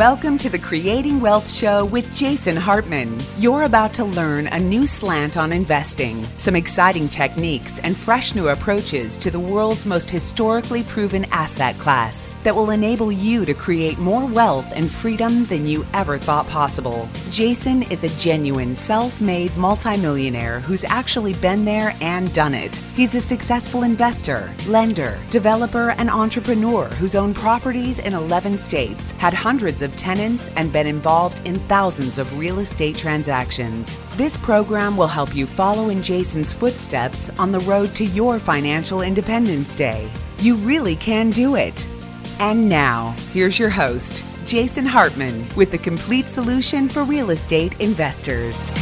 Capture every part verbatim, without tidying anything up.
Welcome to the Creating Wealth Show with Jason Hartman. You're about to learn a new slant on investing, some exciting techniques, and fresh new approaches to the world's most historically proven asset class that will enable you to create more wealth and freedom than you ever thought possible. Jason is a genuine self-made multimillionaire who's actually been there and done it. He's a successful investor, lender, developer, and entrepreneur who's owned properties in eleven states, had hundreds of tenants, and been involved in thousands of real estate transactions. This program will help you follow in Jason's footsteps on the road to your financial independence day. You really can do it. And now, here's your host, Jason Hartman, with the complete solution for real estate investors.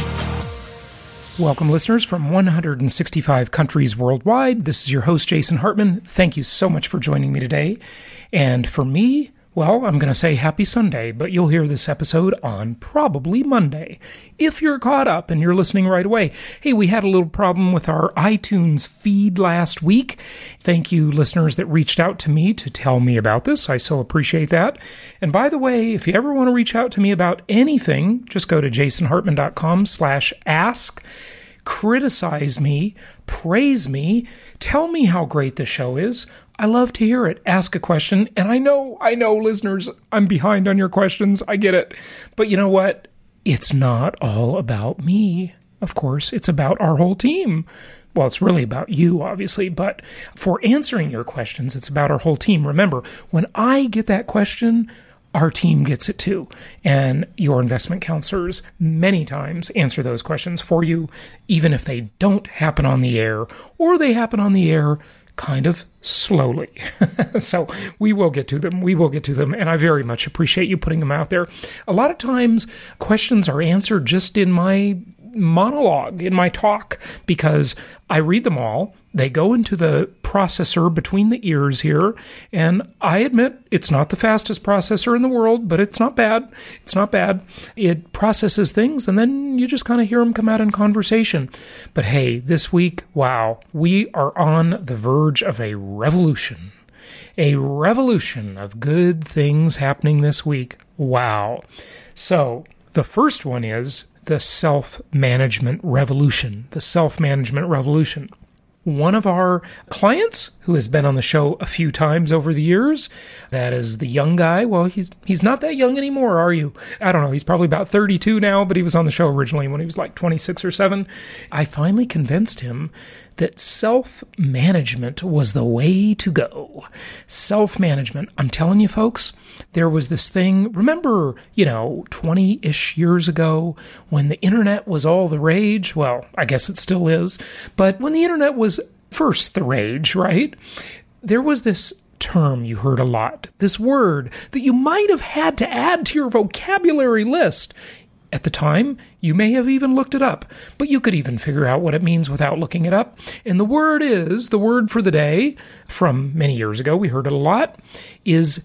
Welcome, listeners from one hundred sixty-five countries worldwide. This is your host, Jason Hartman. Thank you so much for joining me today. And for me, well, I'm going to say happy Sunday, but you'll hear this episode on probably Monday, if you're caught up and you're listening right away. Hey, we had a little problem with our iTunes feed last week. Thank you, listeners that reached out to me to tell me about this. I so appreciate that. And by the way, if you ever want to reach out to me about anything, just go to jasonhartman.com slash ask. Criticize me, praise me, tell me how great the show is. I love to hear it. Ask a question. And I know, I know, listeners, I'm behind on your questions. I get it. But you know what? It's not all about me. Of course, it's about our whole team. Well, it's really about you, obviously, but for answering your questions, it's about our whole team. Remember, when I get that question, our team gets it too. And your investment counselors many times answer those questions for you, even if they don't happen on the air, or they happen on the air kind of slowly. So we will get to them. We will get to them. And I very much appreciate you putting them out there. A lot of times questions are answered just in my monologue, in my talk, because I read them all. They go into the processor between the ears here, and I admit it's not the fastest processor in the world, but it's not bad. It's not bad. It processes things, and then you just kind of hear them come out in conversation. But hey, this week, wow, we are on the verge of a revolution. A revolution of good things happening this week. Wow. So the first one is the self-management revolution. The self-management revolution. One of our clients, who has been on the show a few times over the years, that is the young guy. Well, he's he's not that young anymore, are you? I don't know. He's probably about thirty-two now, but he was on the show originally when he was like twenty-six or seven. I finally convinced him that self-management was the way to go. Self-management. I'm telling you, folks, there was this thing, remember, you know, twenty-ish years ago when the internet was all the rage? Well, I guess it still is. But when the internet was first the rage, right? There was this term you heard a lot, this word that you might have had to add to your vocabulary list. At the time, you may have even looked it up, but you could even figure out what it means without looking it up. And the word is, the word for the day, from many years ago, we heard it a lot, is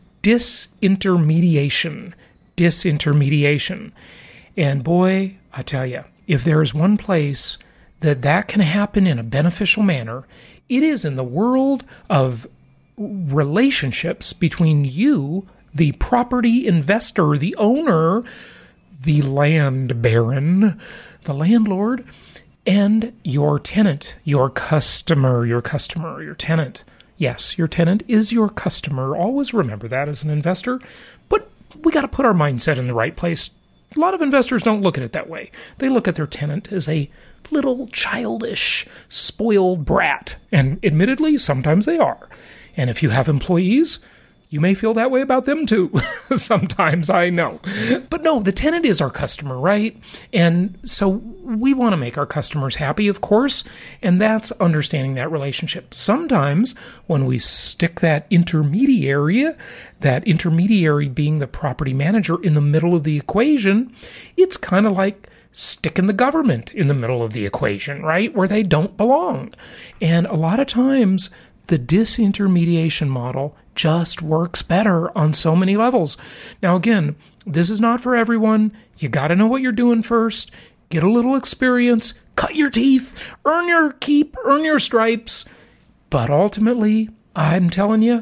disintermediation. Disintermediation. And boy, I tell you, if there is one place that that can happen in a beneficial manner, it is in the world of relationships between you, the property investor, the owner, the land baron, the landlord, and your tenant, your customer, your customer, your tenant. Yes, your tenant is your customer. Always remember that as an investor. But we got to put our mindset in the right place. A lot of investors don't look at it that way. They look at their tenant as a little childish, spoiled brat. And admittedly, sometimes they are. And if you have employees, you may feel that way about them too. Sometimes, I know. But no, the tenant is our customer, right? And so we want to make our customers happy, of course, and that's understanding that relationship. Sometimes when we stick that intermediary, that intermediary being the property manager in the middle of the equation, it's kind of like sticking the government in the middle of the equation, right? Where they don't belong. And a lot of times, the disintermediation model just works better on so many levels. Now, again, this is not for everyone. You got to know what you're doing first. Get a little experience. Cut your teeth. Earn your keep. Earn your stripes. But ultimately, I'm telling you,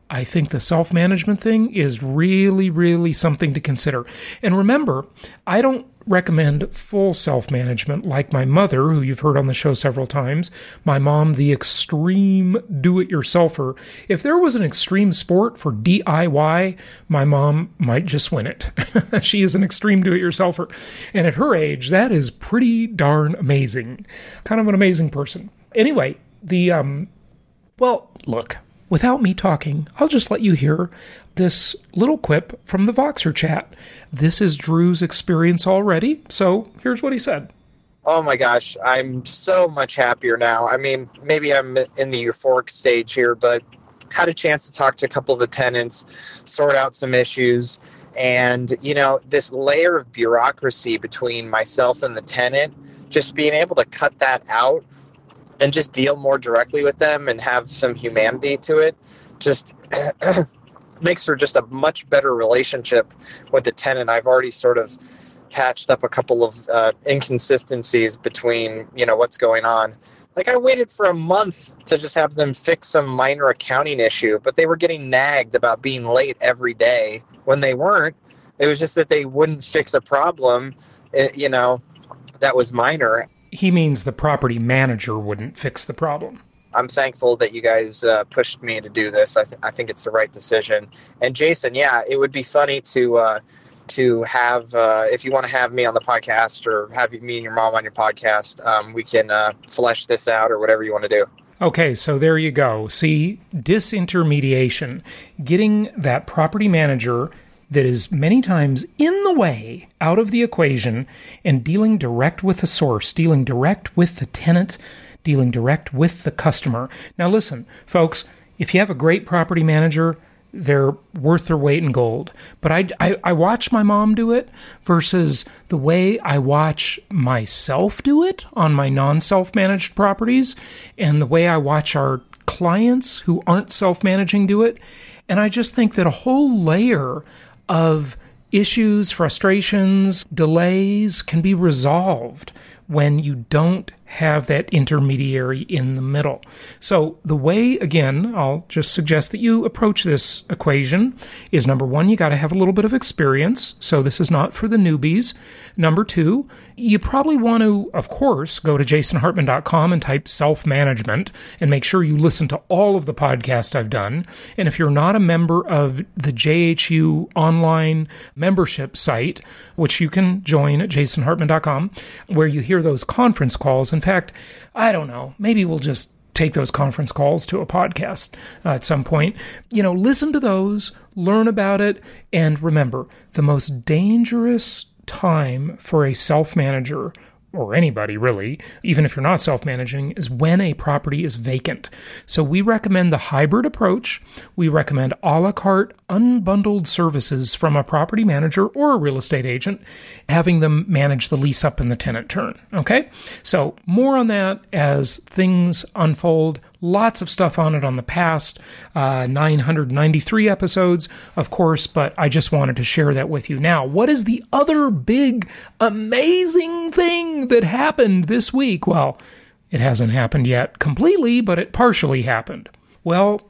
I think the self-management thing is really, really something to consider. And remember, I don't recommend full self-management like my mother, who you've heard on the show several times, my mom, the extreme do-it-yourselfer. If there was an extreme sport for D I Y, my mom might just win it. She is an extreme do-it-yourselfer. And at her age, that is pretty darn amazing. Kind of an amazing person. Anyway, the, um, well, look, without me talking, I'll just let you hear this little quip from the Voxer chat. This is Drew's experience already, so here's what he said. Oh my gosh, I'm so much happier now. I mean, maybe I'm in the euphoric stage here, but had a chance to talk to a couple of the tenants, sort out some issues, and, you know, this layer of bureaucracy between myself and the tenant, just being able to cut that out and just deal more directly with them and have some humanity to it, just makes for just a much better relationship with the tenant. I've already sort of patched up a couple of uh, inconsistencies between, you know, what's going on. Like, I waited for a month to just have them fix some minor accounting issue, but they were getting nagged about being late every day when they weren't. It was just that they wouldn't fix a problem, you know, that was minor. He means the property manager wouldn't fix the problem. I'm thankful that you guys uh, pushed me to do this. I, th- I think it's the right decision. And Jason, yeah, it would be funny to uh, to have, uh, if you want to have me on the podcast or have me and your mom on your podcast, um, we can uh, flesh this out or whatever you want to do. Okay, so there you go. See, disintermediation, getting that property manager that is many times in the way out of the equation and dealing direct with the source, dealing direct with the tenant, dealing direct with the customer. Now listen, folks, if you have a great property manager, they're worth their weight in gold. But I, I, I watch my mom do it versus the way I watch myself do it on my non-self-managed properties and the way I watch our clients who aren't self-managing do it. And I just think that a whole layer of issues, frustrations, delays can be resolved when you don't have that intermediary in the middle. So the way, again, I'll just suggest that you approach this equation is, number one, you got to have a little bit of experience. So this is not for the newbies. Number two, you probably want to, of course, go to jason hartman dot com and type self-management and make sure you listen to all of the podcasts I've done. And if you're not a member of the J H U online membership site, which you can join at jason hartman dot com, where you hear those conference calls. In fact, I don't know, maybe we'll just take those conference calls to a podcast uh, at some point. You know, listen to those, learn about it, and remember, the most dangerous time for a self-manager, or anybody really, even if you're not self-managing, is when a property is vacant. So we recommend the hybrid approach. We recommend a la carte, unbundled services from a property manager or a real estate agent, having them manage the lease up and the tenant turn. Okay? So more on that as things unfold. Lots of stuff on it on the past uh, nine hundred ninety-three episodes, of course, but I just wanted to share that with you. Now, what is the other big, amazing thing that happened this week? Well, it hasn't happened yet completely, but it partially happened. Well,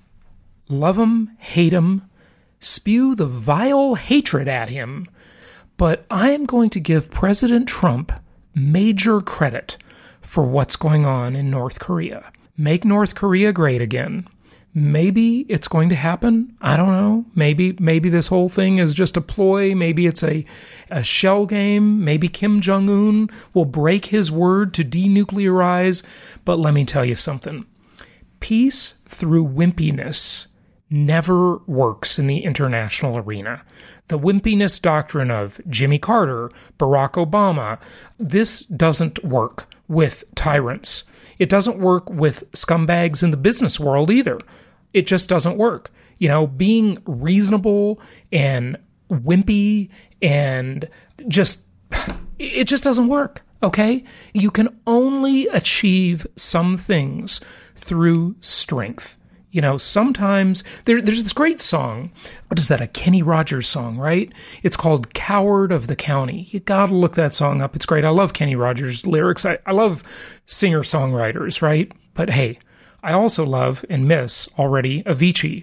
love him, hate him, spew the vile hatred at him, but I am going to give President Trump major credit for what's going on in North Korea. Make North Korea great again. Maybe it's going to happen. I don't know. Maybe maybe this whole thing is just a ploy. Maybe it's a, a shell game. Maybe Kim Jong-un will break his word to denuclearize. But let me tell you something. Peace through wimpiness never works in the international arena. The wimpiness doctrine of Jimmy Carter, Barack Obama, this doesn't work with tyrants. It doesn't work with scumbags in the business world either. It just doesn't work. You know, being reasonable and wimpy and just, it just doesn't work, okay? You can only achieve some things through strength. You know, sometimes there, there's this great song. What is that? A Kenny Rogers song, right? It's called Coward of the County. You gotta look that song up. It's great. I love Kenny Rogers' lyrics. I, I love singer-songwriters, right? But hey, I also love and miss already Avicii, who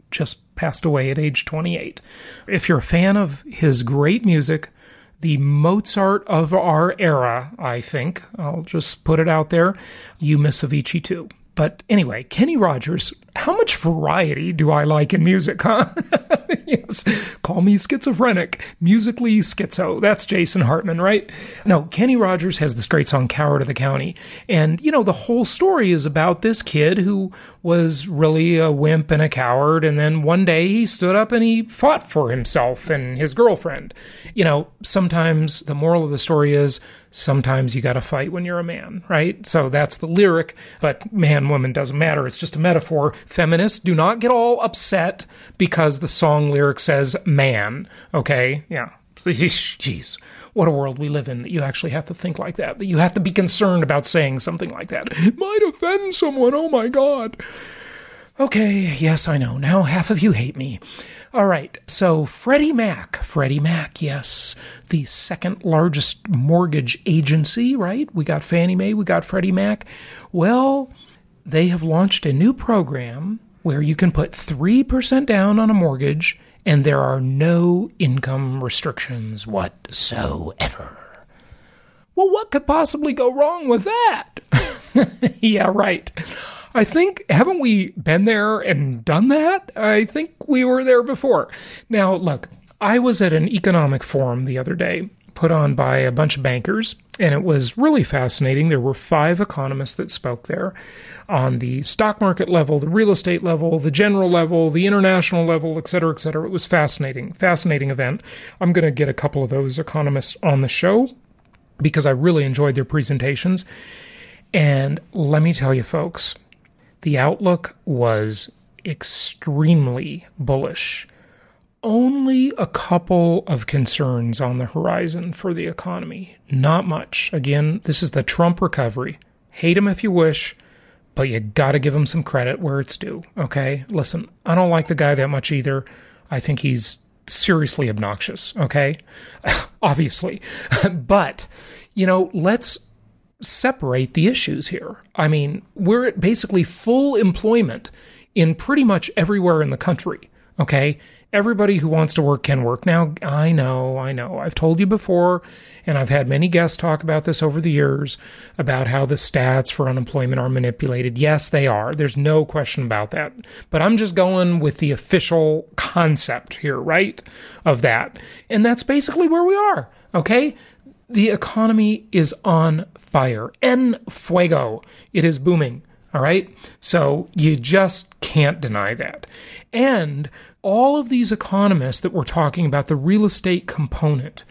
just passed away at age twenty-eight. If you're a fan of his great music, the Mozart of our era, I think, I'll just put it out there, you miss Avicii too. But anyway, Kenny Rogers, how much variety do I like in music, huh? Yes, call me schizophrenic, musically schizo. That's Jason Hartman, right? No, Kenny Rogers has this great song, Coward of the County. And, you know, the whole story is about this kid who was really a wimp and a coward. And then one day he stood up and he fought for himself and his girlfriend. You know, sometimes the moral of the story is sometimes you got to fight when you're a man, right? So that's the lyric, but man, woman doesn't matter. It's just a metaphor. Feminists, do not get all upset because the song lyric says man, okay? Yeah. Jeez, what a world we live in that you actually have to think like that, that you have to be concerned about saying something like that. It might offend someone, oh my God. Okay, yes, I know. Now half of you hate me. All right, so Freddie Mac. Freddie Mac, yes, the second largest mortgage agency, right? We got Fannie Mae, we got Freddie Mac. Well, they have launched a new program where you can put three percent down on a mortgage and there are no income restrictions whatsoever. Well, what could possibly go wrong with that? Yeah, right. I think, haven't we been there and done that? I think we were there before. Now, look, I was at an economic forum the other day, put on by a bunch of bankers, and it was really fascinating. There were five economists that spoke there on the stock market level, the real estate level, the general level, the international level, et cetera, et cetera. It was fascinating, fascinating event. I'm going to get a couple of those economists on the show because I really enjoyed their presentations. And let me tell you, folks, the outlook was extremely bullish. Only a couple of concerns on the horizon for the economy. Not much. Again, this is the Trump recovery. Hate him if you wish, but you got to give him some credit where it's due, okay? Listen, I don't like the guy that much either. I think he's seriously obnoxious, okay? Obviously. But, you know, let's separate the issues here. I mean, we're at basically full employment in pretty much everywhere in the country, okay? Everybody who wants to work can work. Now, I know, I know. I've told you before, and I've had many guests talk about this over the years, about how the stats for unemployment are manipulated. Yes, they are. There's no question about that. But I'm just going with the official concept here, right, of that. And that's basically where we are, okay? The economy is on fire. En fuego. It is booming. All right? So you just can't deny that. And all of these economists that were talking about the real estate component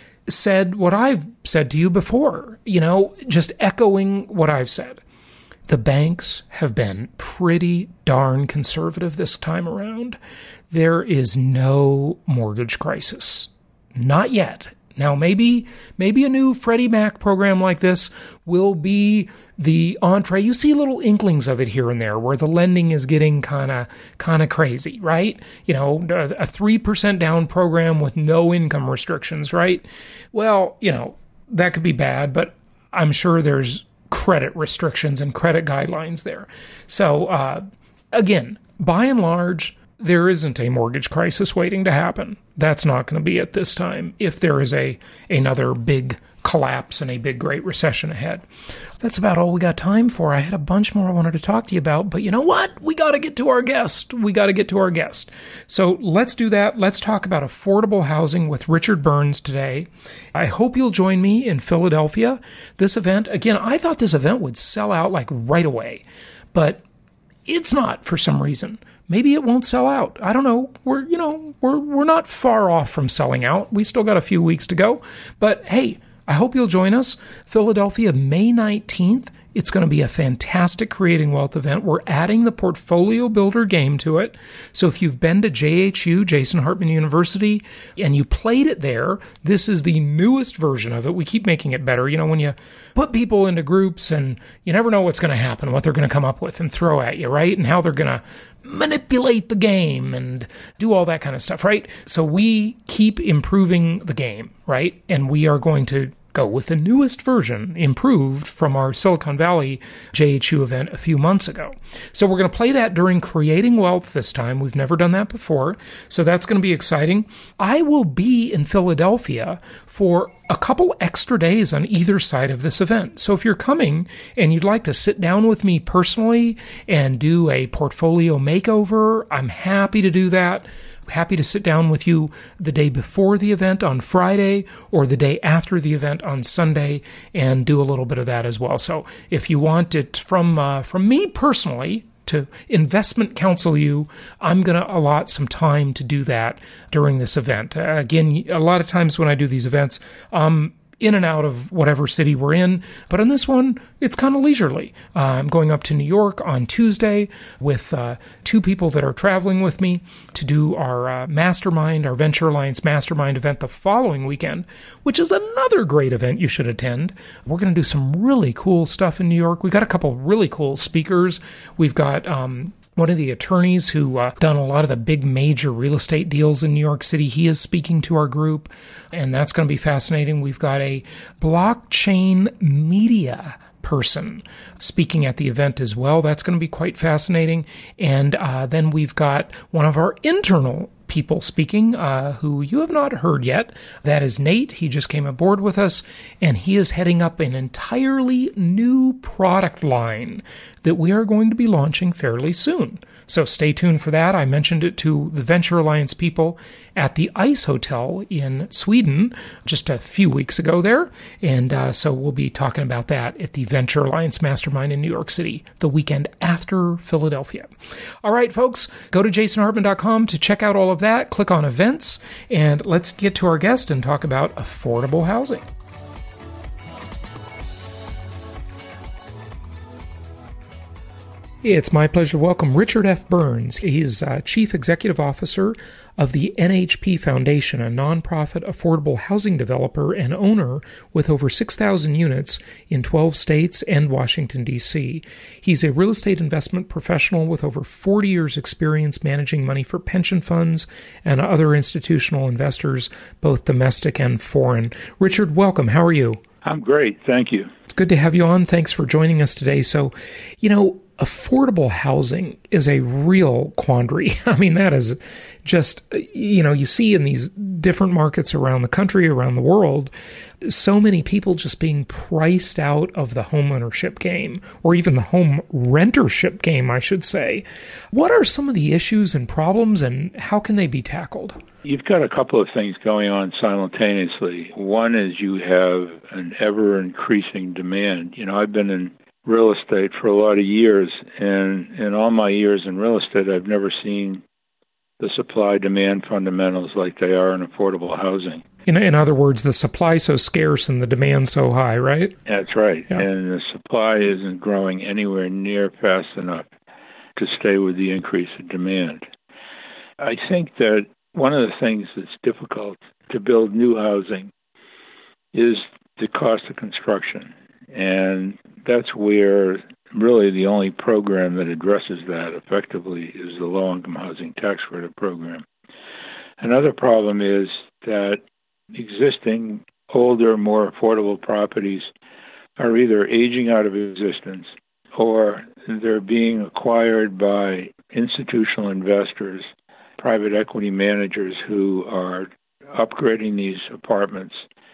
said what I've said to you before, you know, just echoing what I've said. The banks have been pretty darn conservative this time around. There is no mortgage crisis. Not yet. Now, maybe maybe a new Freddie Mac program like this will be the entree. You see little inklings of it here and there where the lending is getting kind of kind of crazy, right? You know, a three percent down program with no income restrictions, right? Well, you know, that could be bad, but I'm sure there's credit restrictions and credit guidelines there. So, uh, again, by and large, there isn't a mortgage crisis waiting to happen. That's not going to be it this time if there is a another big collapse and a big Great Recession ahead. That's about all we got time for. I had a bunch more I wanted to talk to you about, but you know what? We got to get to our guest. We got to get to our guest. So let's do that. Let's talk about affordable housing with Richard Burns today. I hope you'll join me in Philadelphia. This event, again, I thought this event would sell out like right away, but it's not for some reason. Maybe it won't sell out. I don't know. We're, you know, we're we're not far off from selling out. We still got a few weeks to go. But hey, I hope you'll join us. Philadelphia, May nineteenth. It's going to be a fantastic Creating Wealth event. We're adding the Portfolio Builder game to it. So if you've been to J H U, Jason Hartman University, and you played it there, this is the newest version of it. We keep making it better. You know, when you put people into groups and you never know what's going to happen, what they're going to come up with and throw at you, right? And how they're going to manipulate the game and do all that kind of stuff, right? So we keep improving the game, right? And we are going to get-go with the newest version, improved from our Silicon Valley J H U event a few months ago. So we're going to play that during Creating Wealth this time. We've never done that before, so that's going to be exciting. I will be in Philadelphia for a couple extra days on either side of this event. So if you're coming and you'd like to sit down with me personally and do a portfolio makeover, I'm happy to do that. Happy to sit down with you the day before the event on Friday or the day after the event on Sunday and do a little bit of that as well. So if you want it from uh, from me personally to investment counsel you, I'm going to allot some time to do that during this event. Uh, again, a lot of times when I do these events, um, in and out of whatever city we're in. But on this one, it's kind of leisurely. Uh, I'm going up to New York on Tuesday with uh, two people that are traveling with me to do our uh, mastermind, our Venture Alliance mastermind event the following weekend, which is another great event you should attend. We're going to do some really cool stuff in New York. We've got a couple really cool speakers. We've got um, one of the attorneys who uh, done a lot of the big major real estate deals in New York City. He is speaking to our group, and that's going to be fascinating. We've got a blockchain media person speaking at the event as well. That's going to be quite fascinating. And uh, then we've got one of our internal people speaking uh, who you have not heard yet. That is Nate. He just came aboard with us, and he is heading up an entirely new product line that we are going to be launching fairly soon. So stay tuned for that. I mentioned it to the Venture Alliance people at the Ice Hotel in Sweden just a few weeks ago there. And uh, so we'll be talking about that at the Venture Alliance Mastermind in New York City the weekend after Philadelphia. All right, folks, go to jason hartman dot com to check out all of that. Click on events, and let's get to our guest and talk about affordable housing. It's my pleasure to welcome Richard F. Burns. He's uh, Chief Executive Officer of the N H P Foundation, a nonprofit affordable housing developer and owner with over six thousand units in twelve states and Washington, D C He's a real estate investment professional with over forty years experience managing money for pension funds and other institutional investors, both domestic and foreign. Richard, welcome. How are you? I'm great. Thank you. It's good to have you on. Thanks for joining us today. So, you know, affordable housing is a real quandary. I mean, that is just, you know, you see in these different markets around the country, around the world, so many people just being priced out of the homeownership game, or even the home rentership game, I should say. What are some of the issues and problems, and how can they be tackled? You've got a couple of things going on simultaneously. One is you have an ever-increasing demand. You know, I've been in real estate for a lot of years, and in all my years in real estate, I've never seen the supply-demand fundamentals like they are in affordable housing. In, in other words, the supply so scarce and the demand so high, right? That's right. Yeah. And the supply isn't growing anywhere near fast enough to stay with the increase in demand. I think that one of the things that's difficult to build new housing is the cost of construction. And that's where really the only program that addresses that effectively is the Low-Income Housing Tax Credit Program. Another problem is that existing, older, more affordable properties are either aging out of existence or they're being acquired by institutional investors, private equity managers who are upgrading these apartments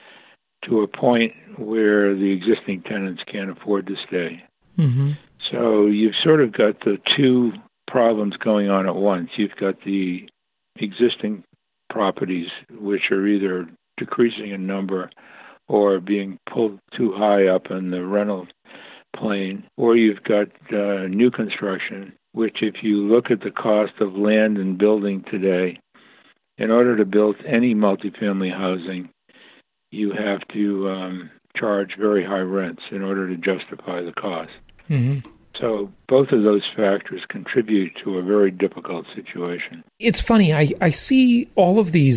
to a point where the existing tenants can't afford to stay. Mm-hmm. So you've sort of got the two problems going on at once. You've got the existing properties, which are either decreasing in number or being pulled too high up in the rental plane, or you've got uh, new construction, which if you look at the cost of land and building today, in order to build any multifamily housing, you have to um, charge very high rents in order to justify the cost. Mm-hmm. So both of those factors contribute to a very difficult situation. It's funny, I, I see all of these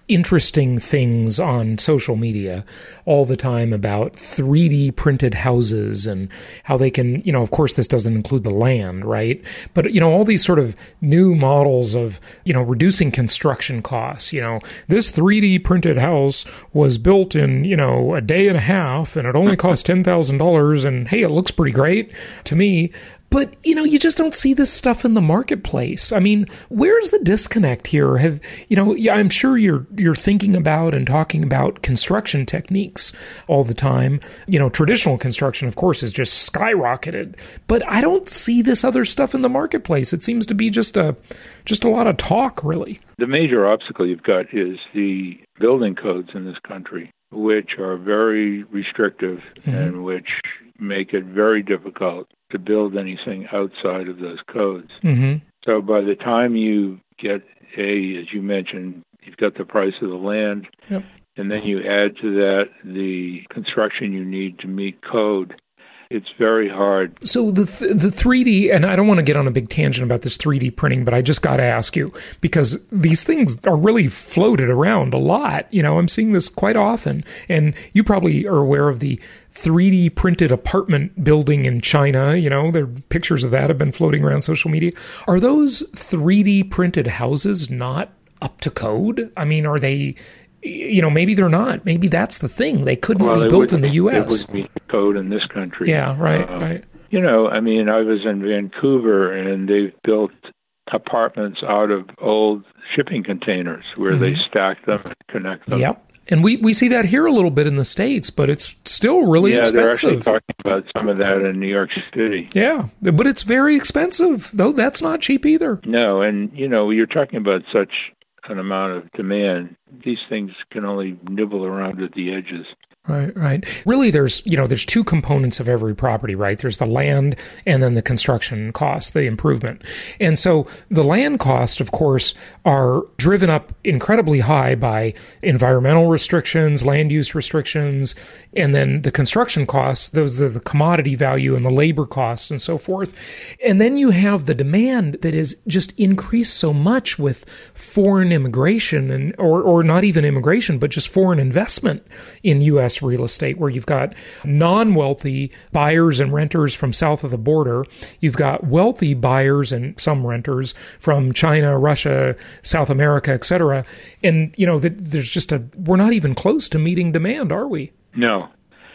interesting things on social media all the time about three D printed houses and how they can, you know, of course, this doesn't include the land, right? But, you know, all these sort of new models of, you know, reducing construction costs. You know, this three D printed house was built in, you know, a day and a half and it only cost ten thousand dollars. And hey, it looks pretty great to me. But, you know, you just don't see this stuff in the marketplace. I mean, where's the disconnect here? Have, you know, yeah, I'm sure you're you're thinking about and talking about construction techniques all the time. You know, traditional construction, of course, is just skyrocketed. But I don't see this other stuff in the marketplace. It seems to be just a just a lot of talk, really. The major obstacle you've got is the building codes in this country, which are very restrictive mm-hmm. and which make it very difficult to build anything outside of those codes. Mm-hmm. So by the time you get, a, as you mentioned, you've got the price of the land, yep. and then you add to that the construction you need to meet code. It's very hard. So the th- the three D, and I don't want to get on a big tangent about this three D printing, but I just got to ask you, because these things are really floated around a lot. You know, I'm seeing this quite often, and you probably are aware of the three D printed apartment building in China. You know, there pictures of that have been floating around social media. Are those three D printed houses not up to code? I mean, are they... You know, maybe they're not. Maybe that's the thing. They couldn't well, be built in the U S. It wouldn't meet the code in this country. Yeah, right, uh, right. You know, I mean, I was in Vancouver, and they've built apartments out of old shipping containers where mm-hmm. they stack them and connect them. Yep. And we, we see that here a little bit in the States, but it's still really yeah, expensive. Yeah, they're actually talking about some of that in New York City. Yeah, but it's very expensive, though. That's not cheap either. No, and, you know, you're talking about such an amount of demand. These things can only nibble around at the edges. Right, right. Really, there's, you know, there's two components of every property, right? There's the land and then the construction cost, the improvement. And so the land costs, of course, are driven up incredibly high by environmental restrictions, land use restrictions, and then the construction costs, those are the commodity value and the labor costs and so forth. And then you have the demand that is just increased so much with foreign immigration and, or, or not even immigration, but just foreign investment in U S real estate, where you've got non-wealthy buyers and renters from south of the border. You've got wealthy buyers and some renters from China, Russia, South America, et cetera. And, you know, there's just a, we're not even close to meeting demand, are we? No.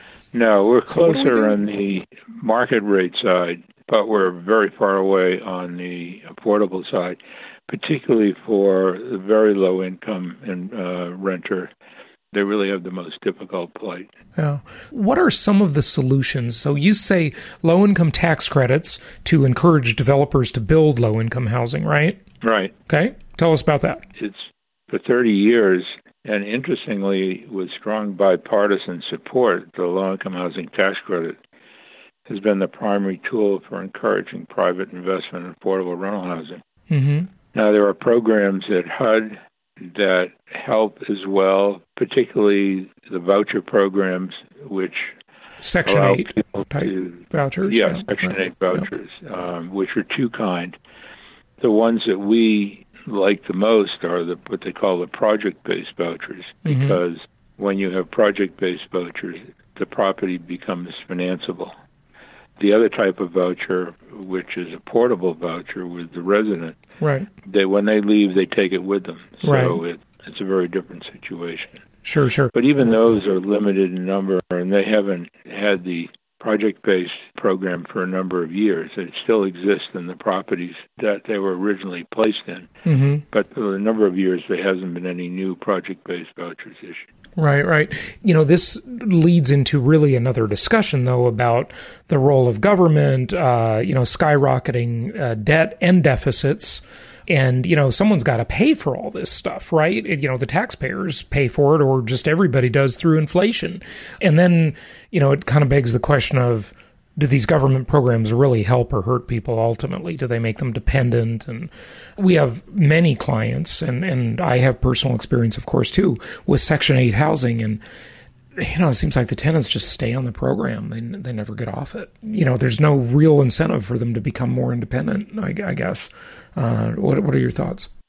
No, we're so closer on the market rate side, but we're very far away on the affordable side, particularly for the very low income and uh, renter. They really have the most difficult plight. Yeah. What are some of the solutions? So you say low-income tax credits to encourage developers to build low-income housing, right? Right. Okay. Tell us about that. It's for thirty years, and interestingly, with strong bipartisan support, the low-income housing tax credit has been the primary tool for encouraging private investment in affordable rental housing. Mm-hmm. Now, there are programs at H U D that help as well, particularly the voucher programs, which Section allow eight people type to, vouchers. Yeah, yeah. Section right. eight vouchers, yeah. um, which are two kind. The ones that we like the most are the what they call the project-based vouchers, Mm-hmm. because when you have project-based vouchers, the property becomes financeable. The other type of voucher, which is a portable voucher with the resident, right? They when they leave, they take it with them. So right. it, it's a very different situation. Sure, sure. But even those are limited in number, and they haven't had the project-based program for a number of years. It still exists in the properties that they were originally placed in. Mm-hmm. But for a number of years, there hasn't been any new project-based vouchers issued. Right, right. You know, this leads into really another discussion, though, about the role of government, uh, you know, skyrocketing uh, debt and deficits. And, you know, someone's got to pay for all this stuff, right? It, you know, the taxpayers pay for it, or just everybody does through inflation. And then, you know, it kind of begs the question of, do these government programs really help or hurt people ultimately? Do they make them dependent? And we have many clients, and, and I have personal experience, of course, too, with Section eight housing. And, you know, it seems like the tenants just stay on the program. They they never get off it. You know, there's no real incentive for them to become more independent, I, I guess. Uh, what what are your thoughts?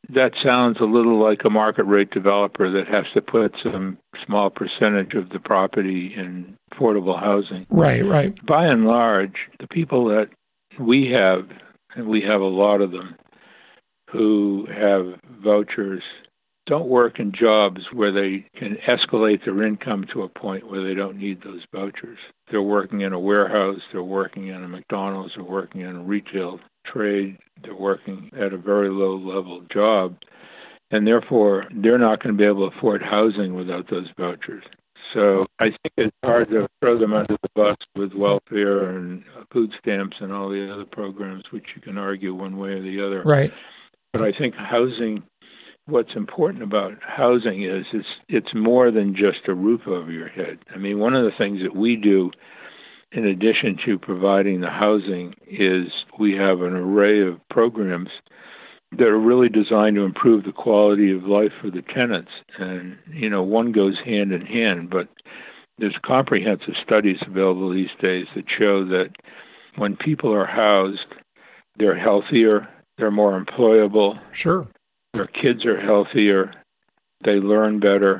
that sounds a little like a market rate developer that has to put some small percentage of the property in affordable housing. Right, right. By and large, the people that we have, and we have a lot of them, who have vouchers, don't work in jobs where they can escalate their income to a point where they don't need those vouchers. They're working in a warehouse, they're working in a McDonald's, they're working in a retail trade, they're working at a very low-level job, and therefore they're not going to be able to afford housing without those vouchers. So I think it's hard to throw them under the bus with welfare and food stamps and all the other programs, which you can argue one way or the other. Right. But I think housing, what's important about housing is it's, it's more than just a roof over your head. I mean, one of the things that we do in addition to providing the housing is we have an array of programs that are really designed to improve the quality of life for the tenants. And, you know, one goes hand in hand, but there's comprehensive studies available these days that show that when people are housed, they're healthier, they're more employable. Sure. Their kids are healthier, they learn better.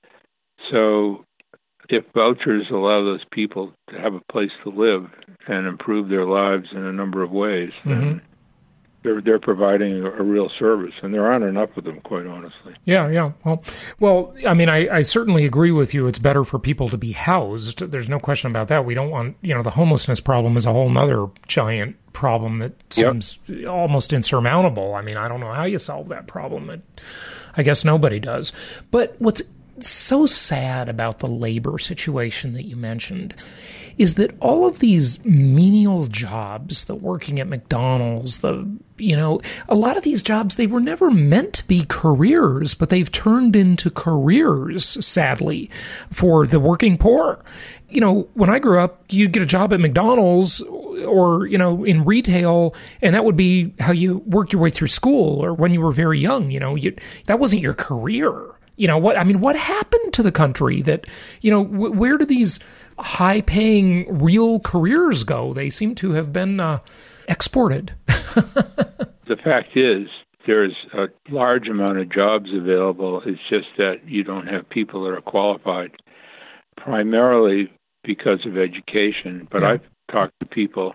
So if vouchers allow those people to have a place to live and improve their lives in a number of ways, then Mm-hmm. they're they're providing a, a real service, and there aren't enough of them, quite honestly. Yeah, yeah. Well, well. I mean, I, I certainly agree with you. It's better for people to be housed. There's no question about that. We don't want, you know, the homelessness problem is a whole nother giant problem that seems yep. almost insurmountable. I mean, I don't know how you solve that problem. It, I guess nobody does. But what's so sad about the labor situation that you mentioned is that all of these menial jobs, the working at McDonald's, the, you know, a lot of these jobs, they were never meant to be careers, but they've turned into careers, sadly, for the working poor. You know, when I grew up, you'd get a job at McDonald's or, you know, in retail, and that would be how you worked your way through school or when you were very young, you know, you, that wasn't your career. You know, what, I mean, what happened to the country that, you know, w- where do these high-paying real careers go? They seem to have been uh, exported. The fact is, there's a large amount of jobs available. It's just that you don't have people that are qualified, primarily because of education. But yeah. I've talked to people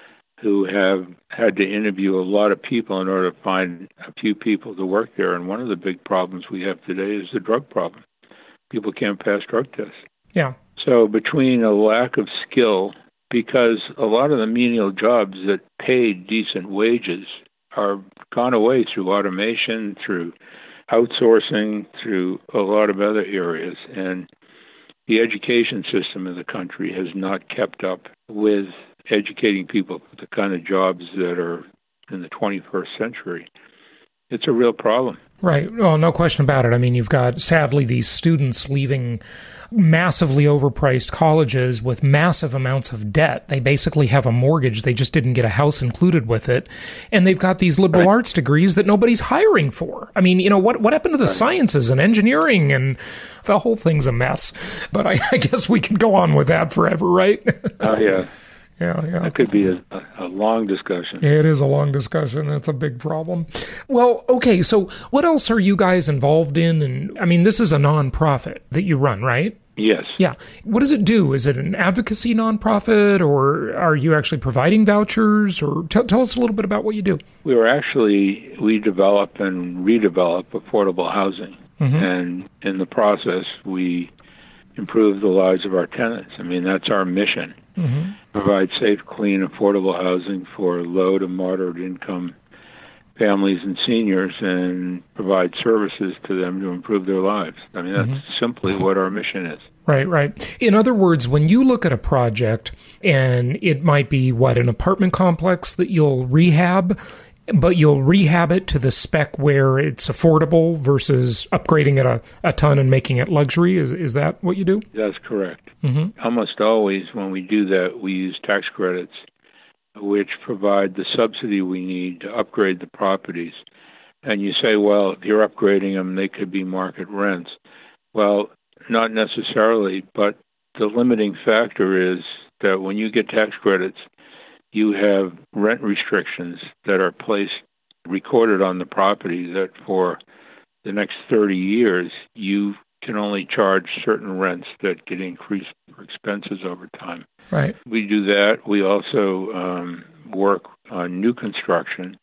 who have had to interview a lot of people in order to find a few people to work there. And one of the big problems we have today is the drug problem. People can't pass drug tests. Yeah. So between a lack of skill, because a lot of the menial jobs that paid decent wages are gone away through automation, through outsourcing, through a lot of other areas. And the education system of the country has not kept up with educating people for the kind of jobs that are in the twenty-first century. It's a real problem. Right. Well, no question about it. I mean, you've got, sadly, these students leaving massively overpriced colleges with massive amounts of debt. They basically have a mortgage. They just didn't get a house included with it. And they've got these liberal right. arts degrees that nobody's hiring for. I mean, you know, what, what happened to the right. sciences and engineering? And the whole thing's a mess. But I, I guess we can go on with that forever, right? Oh, uh, yeah. Yeah, yeah. That could be a, a long discussion. It is a long discussion. It's a big problem. Well, okay, so what else are you guys involved in? And I mean, this is a nonprofit that you run, right? Yes. Yeah. What does it do? Is it an advocacy nonprofit, or are you actually providing vouchers? Or t- tell us a little bit about what you do. We were actually, we develop and redevelop affordable housing. Mm-hmm. And in the process, we improve the lives of our tenants. I mean, that's our mission. Mm-hmm. Provide safe, clean, affordable housing for low to moderate income families and seniors, and provide services to them to improve their lives. I mean, that's mm-hmm. simply what our mission is. Right, right. In other words, when you look at a project, and it might be, what, an apartment complex that you'll rehab, but you'll rehab it to the spec where it's affordable versus upgrading it a, a ton and making it luxury. Is is that what you do? That's correct. Mm-hmm. Almost always when we do that, we use tax credits, which provide the subsidy we need to upgrade the properties. And you say, well, if you're upgrading them, they could be market rents. Well, not necessarily, but the limiting factor is that when you get tax credits, you have rent restrictions that are placed recorded on the property that for the next thirty years, you can only charge certain rents that get increased for expenses over time. Right. We do that. We also um, work on new construction.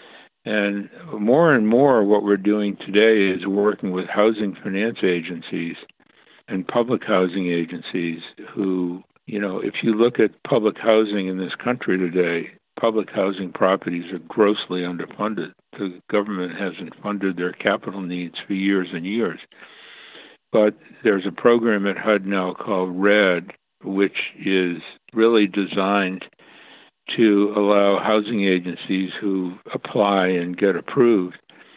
And more and more what we're doing today is working with housing finance agencies and public housing agencies who, you know, if you look at public housing in this country today, public housing properties are grossly underfunded. The government hasn't funded their capital needs for years and years. But there's a program at H U D now called RED, which is really designed to allow housing agencies who apply and get approved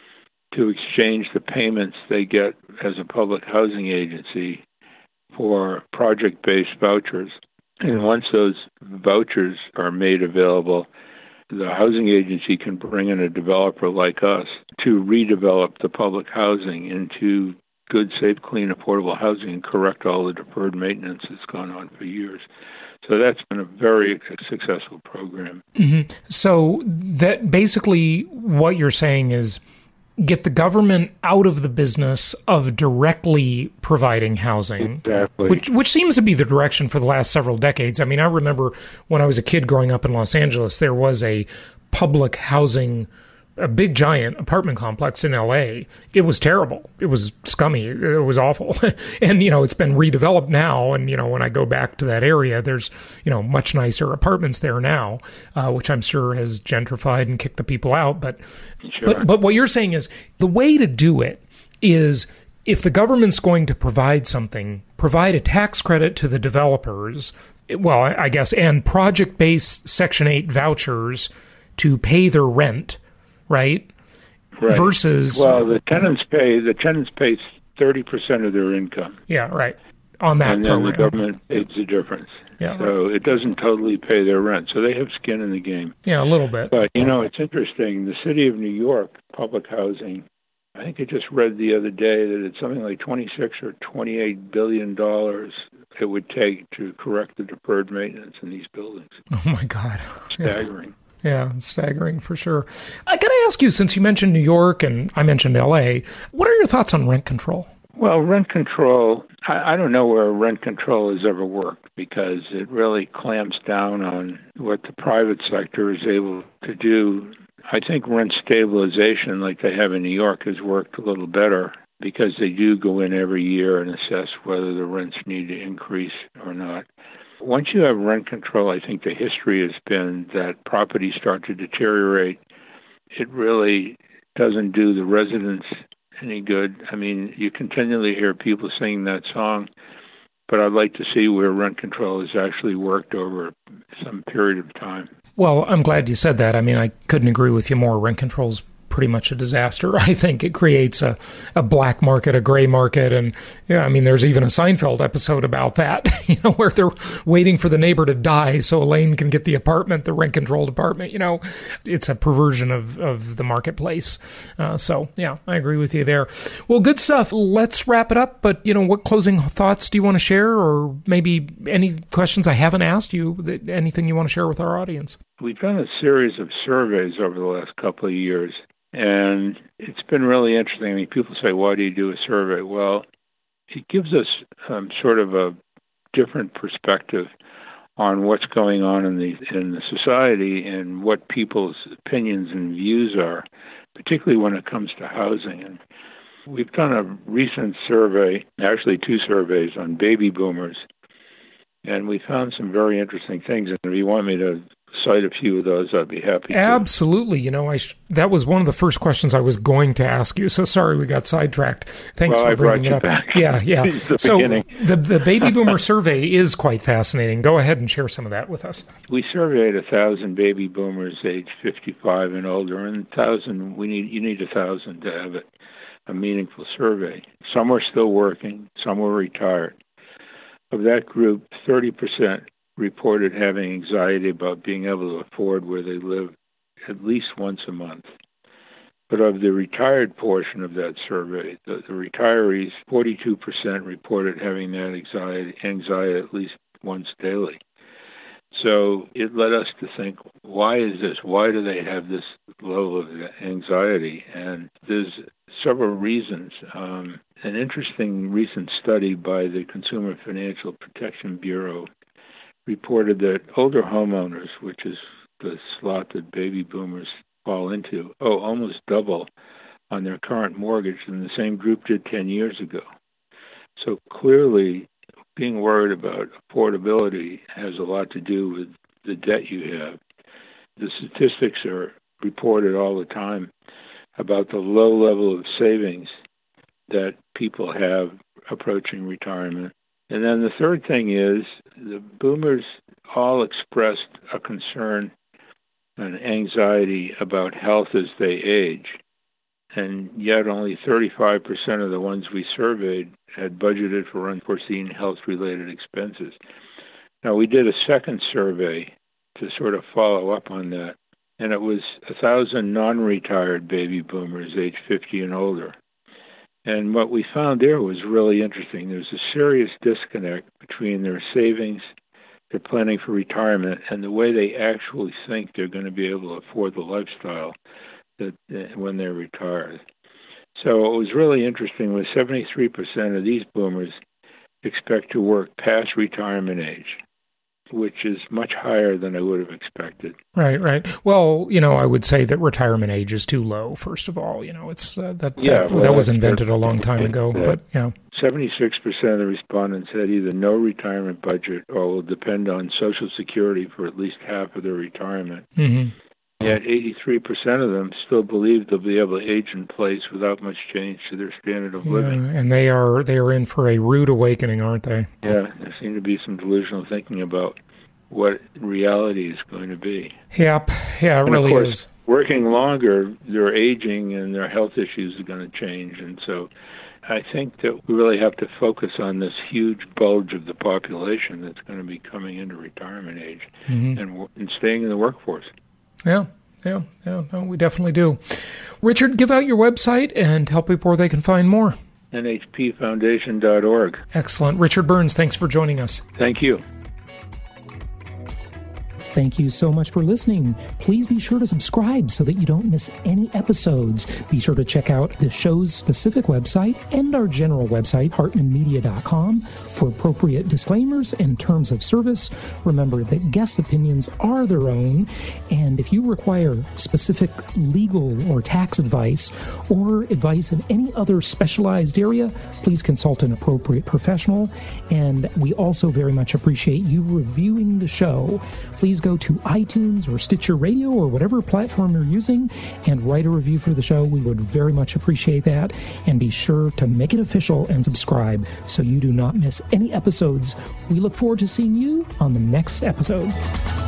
to exchange the payments they get as a public housing agency for project-based vouchers. And once those vouchers are made available, the housing agency can bring in a developer like us to redevelop the public housing into good, safe, clean, affordable housing and correct all the deferred maintenance that's gone on for years. So that's been a very successful program. Mm-hmm. So that basically what you're saying is get the government out of the business of directly providing housing. Exactly. Which, which seems to be the direction for the last several decades. I mean, I remember when I was a kid growing up in Los Angeles, there was a public housing, a big giant apartment complex in L A. It was terrible. It was scummy. It was awful. And, you know, it's been redeveloped now. And, you know, when I go back to that area, there's, you know, much nicer apartments there now, uh, which I'm sure has gentrified and kicked the people out. But, sure. but, but what you're saying is the way to do it is if the government's going to provide something, provide a tax credit to the developers, well, I guess, and project-based Section eight vouchers to pay their rent, right? Right. Versus, well, the tenants pay the tenants pay thirty percent of their income. Yeah, right. On that and then program. the government pays the difference. Yeah, so right. It doesn't totally pay their rent. So they have skin in the game. Yeah, a little bit. But you know, it's interesting. The city of New York public housing, I think I just read the other day that it's something like twenty-six or twenty-eight billion dollars it would take to correct the deferred maintenance in these buildings. Oh my God, staggering. Yeah. Yeah, staggering for sure. I got to ask you, since you mentioned New York and I mentioned L A, what are your thoughts on rent control? Well, rent control, I, I don't know where rent control has ever worked because it really clamps down on what the private sector is able to do. I think rent stabilization, like they have in New York, has worked a little better because they do go in every year and assess whether the rents need to increase or not. Once you have rent control, I think the history has been that properties start to deteriorate. It really doesn't do the residents any good. I mean, you continually hear people singing that song, but I'd like to see where rent control has actually worked over some period of time. Well, I'm glad you said that. I mean, I couldn't agree with you more. Rent control's pretty much a disaster. I think it creates a, a black market, a gray market. And yeah, I mean, there's even a Seinfeld episode about that, you know, where they're waiting for the neighbor to die so Elaine can get the apartment, the rent controlled apartment. You know, it's a perversion of, of the marketplace. Uh, so, yeah, I agree with you there. Well, good stuff. Let's wrap it up. But, you know, what closing thoughts do you want to share, or maybe any questions I haven't asked you, that, anything you want to share with our audience? We've done a series of surveys over the last couple of years. And it's been really interesting. I mean, people say, why do you do a survey? Well, it gives us um, sort of a different perspective on what's going on in the in the society and what people's opinions and views are, particularly when it comes to housing. And we've done a recent survey, actually two surveys, on baby boomers, and we found some very interesting things. And if you want me to cite a few of those, I'd be happy to. Absolutely. You know, I sh- that was one of the first questions I was going to ask you. So sorry we got sidetracked. Thanks well, for I bringing it up. Back. Yeah, yeah. the so beginning. the the baby boomer survey is quite fascinating. Go ahead and share some of that with us. We surveyed a thousand baby boomers aged fifty-five and older, and thousand we need you need a thousand to have it a meaningful survey. Some were still working, some were retired. Of that group, thirty percent reported having anxiety about being able to afford where they live at least once a month. But of the retired portion of that survey, the, the retirees, forty-two percent reported having that anxiety, anxiety at least once daily. So it led us to think, why is this? Why do they have this level of anxiety? And there's several reasons. Um, an interesting recent study by the Consumer Financial Protection Bureau reported that older homeowners, which is the slot that baby boomers fall into, oh, almost double on their current mortgage than the same group did ten years ago. So clearly, being worried about affordability has a lot to do with the debt you have. The statistics are reported all the time about the low level of savings that people have approaching retirement. And then the third thing is the boomers all expressed a concern and anxiety about health as they age. And yet only thirty-five percent of the ones we surveyed had budgeted for unforeseen health-related expenses. Now, we did a second survey to sort of follow up on that, and it was one thousand non-retired baby boomers age fifty and older. And what we found there was really interesting. There's a serious disconnect between their savings, their planning for retirement, and the way they actually think they're going to be able to afford the lifestyle that uh, when they're retired. So what was really interesting was seventy-three percent of these boomers expect to work past retirement age, which is much higher than I would have expected. Right, right. Well, you know, I would say that retirement age is too low, first of all. You know, it's uh, that yeah, that, well, that was invented a long time ago, that, but yeah. seventy-six percent of the respondents had either no retirement budget or will depend on Social Security for at least half of their retirement. Mm-hmm. Yet eighty-three percent of them still believe they'll be able to age in place without much change to their standard of yeah, living. And they are they are in for a rude awakening, aren't they? Yeah, there seems to be some delusional thinking about what reality is going to be. Yep, yeah, it and really of course, is. Working longer, their aging and their health issues are going to change. And so I think that we really have to focus on this huge bulge of the population that's going to be coming into retirement age mm-hmm. and, and staying in the workforce. Yeah, yeah, yeah, no, we definitely do. Richard, give out your website and tell people where they can find more. N H P foundation dot org. Excellent. Richard Burns, thanks for joining us. Thank you. Thank you so much for listening. Please be sure to subscribe so that you don't miss any episodes. Be sure to check out the show's specific website and our general website, hartman media dot com, for appropriate disclaimers and terms of service. Remember that guest opinions are their own, and if you require specific legal or tax advice or advice in any other specialized area, please consult an appropriate professional. And we also very much appreciate you reviewing the show. Please go to iTunes or Stitcher Radio or whatever platform you're using and write a review for the show. We would very much appreciate that. And be sure to make it official and subscribe so you do not miss any episodes. We look forward to seeing you on the next episode.